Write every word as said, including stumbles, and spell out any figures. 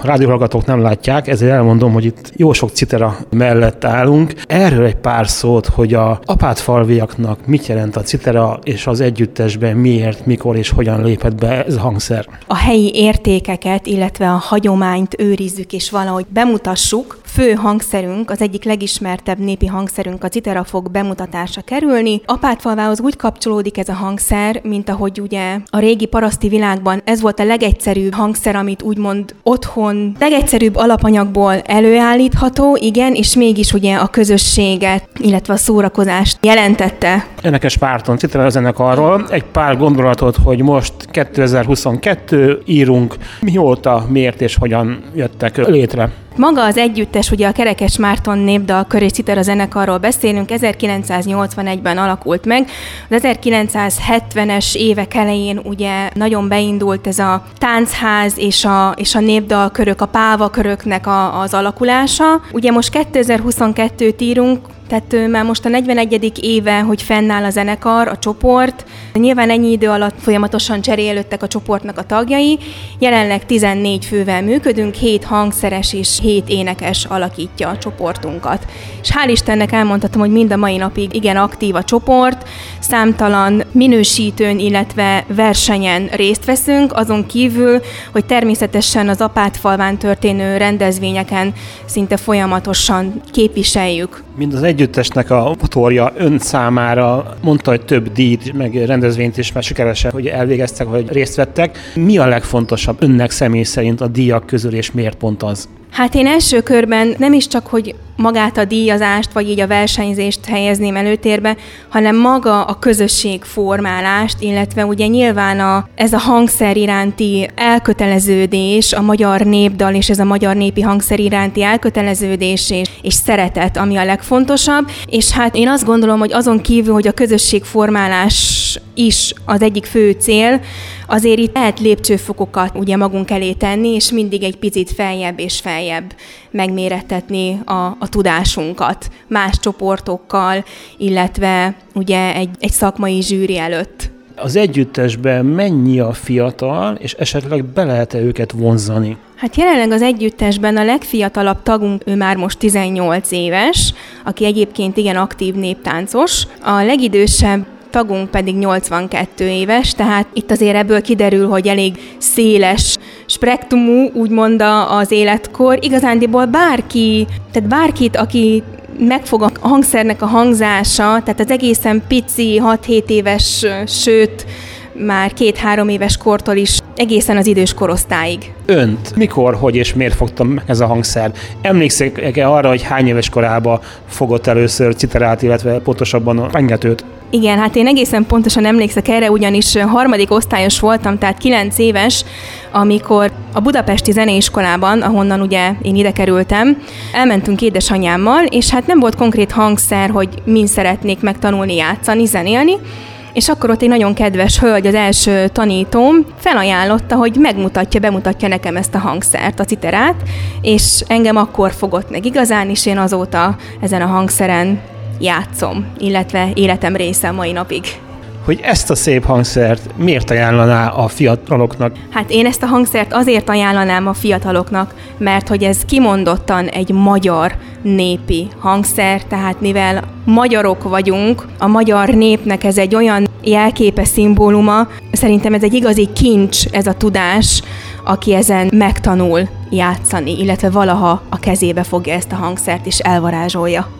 A rádióhallgatók nem látják, ezért elmondom, hogy itt jó sok citera mellett állunk. Erről egy pár szót, hogy a apátfalviaknak mit jelent a citera, és az együttesben miért, mikor és hogyan lépett be ez a hangszer. A helyi értékeket, illetve a hagyományt őrizzük és valahogy bemutassuk. Fő hangszerünk, az egyik legismertebb népi hangszerünk, a citera fog bemutatásra kerülni. Apátfalvához úgy kapcsolódik ez a hangszer, mint ahogy ugye a régi paraszti világban ez volt a legegyszerűbb hangszer, amit úgymond otthon legegyszerűbb alapanyagból előállítható, igen, és mégis ugye a közösséget, illetve a szórakozást jelentette. Énekes Márton citera zenekarról egy pár gondolatot, hogy most kétezer-huszonkettő írunk, mióta, miért és hogyan jöttek létre. Maga az együttes, ugye a Kerekes Márton Népdalkör és Citera zenekarról beszélünk, ezerkilencszáznyolcvanegyben alakult meg. Az ezerkilencszázhetvenes évek elején ugye nagyon beindult ez a táncház és a, és a népdalkörök, a pávaköröknek a, az alakulása. Ugye most kétezer-huszonkettőt írunk, tehát már most a negyvenegyedik éve, hogy fennáll a zenekar, a csoport. Nyilván ennyi idő alatt folyamatosan cserélődtek a csoportnak a tagjai. Jelenleg tizennégy fővel működünk, hét hangszeres és hét énekes alakítja a csoportunkat. És hál' Istennek elmondhatom, hogy mind a mai napig igen aktív a csoport, számtalan minősítőn, illetve versenyen részt veszünk, azon kívül, hogy természetesen az Apátfalván történő rendezvényeken szinte folyamatosan képviseljük. Mind az együttesnek a motorja ön számára mondta, hogy több díjt, meg rendezvényt is már sikeresen, hogy elvégeztek, vagy részt vettek. Mi a legfontosabb önnek személy szerint a díjak közül, és miért pont az? Hát én első körben nem is csak, hogy magát a díjazást, vagy így a versenyzést helyezném előtérbe, hanem maga a közösségformálást, illetve ugye nyilván a, ez a hangszer iránti elköteleződés, a magyar népdal és ez a magyar népi hangszer iránti elköteleződés és, és szeretet, ami a legfontosabb. És hát én azt gondolom, hogy azon kívül, hogy a közösségformálás is az egyik fő cél, azért itt lehet lépcsőfokokat ugye magunk elé tenni, és mindig egy picit feljebb és feljebb megmérettetni a, a tudásunkat más csoportokkal, illetve ugye egy, egy szakmai zsűri előtt. Az együttesben mennyi a fiatal, és esetleg be lehet-e őket vonzani? Hát jelenleg az együttesben a legfiatalabb tagunk, ő már most tizennyolc éves, aki egyébként igen aktív néptáncos. A legidősebb tagunk pedig nyolcvankettő éves, tehát itt azért ebből kiderül, hogy elég széles spektrumú, úgymond az életkor. Igazándiból bárki, tehát bárkit, aki megfog a hangszernek a hangzása, tehát az egészen pici, hat-hét éves, sőt, már két-három éves kortól is egészen az idős korosztályig. Önt mikor, hogy és miért fogtam ez a hangszer? Emlékszik-e arra, hogy hány éves korában fogott először citerát, illetve pontosabban a pengetőt? Igen, hát én egészen pontosan emlékszek erre, ugyanis harmadik osztályos voltam, tehát kilenc éves, amikor a budapesti zeneiskolában, ahonnan ugye én ide kerültem, elmentünk édesanyámmal, és hát nem volt konkrét hangszer, hogy min szeretnék megtanulni játszani, zenélni, és akkor ott egy nagyon kedves hölgy, az első tanítóm felajánlotta, hogy megmutatja, bemutatja nekem ezt a hangszert, a citerát, és engem akkor fogott meg igazán, és én azóta ezen a hangszeren játszom, illetve életem része mai napig. Hogy ezt a szép hangszert miért ajánlaná a fiataloknak? Hát én ezt a hangszert azért ajánlanám a fiataloknak, mert hogy ez kimondottan egy magyar népi hangszer, tehát mivel magyarok vagyunk, a magyar népnek ez egy olyan jelképe, szimbóluma, szerintem ez egy igazi kincs, ez a tudás, aki ezen megtanul játszani, illetve valaha a kezébe fogja ezt a hangszert és elvarázsolja.